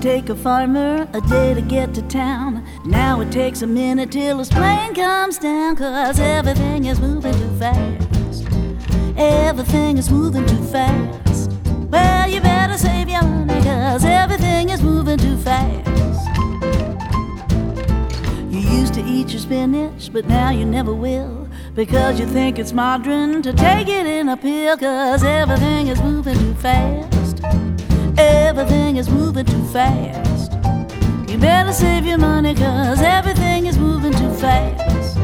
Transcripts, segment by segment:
take a farmer a day to get to town. Now it takes a minute till his plane comes down, 'cause everything is moving too fast. Everything is moving too fast. Well, you better save your money, 'cause everything is moving too fast. You used to eat your spinach, but now you never will, because you think it's modern to take it in a pill, 'cause everything is moving too fast. Everything is moving too fast. You better save your money, 'cause everything is moving too fast.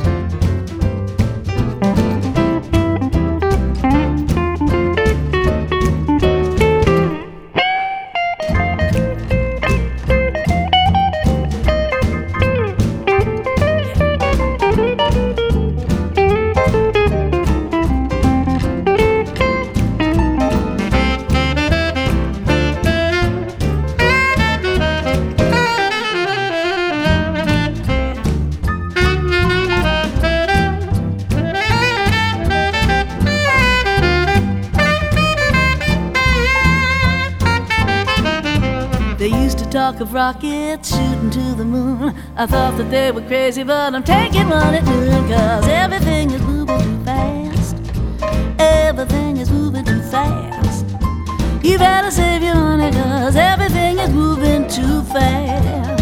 They used to talk of rockets shooting to the moon. I thought that they were crazy, but I'm taking one at noon, 'cause everything is moving too fast. Everything is moving too fast. You better save your money, 'cause everything is moving too fast.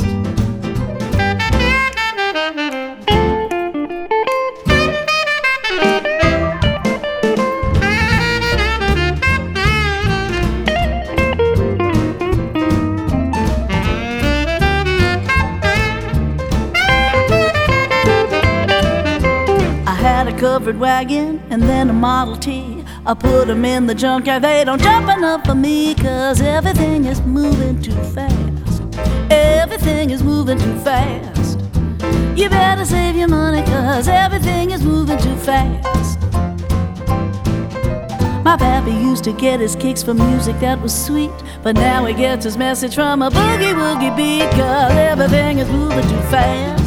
Covered wagon and then a Model T. I put them in the junkyard, they don't jump enough for me, 'cause everything is moving too fast. Everything is moving too fast. You better save your money, 'cause everything is moving too fast. My pappy used to get his kicks from music that was sweet, but now he gets his message from a boogie woogie beat, 'cause everything is moving too fast.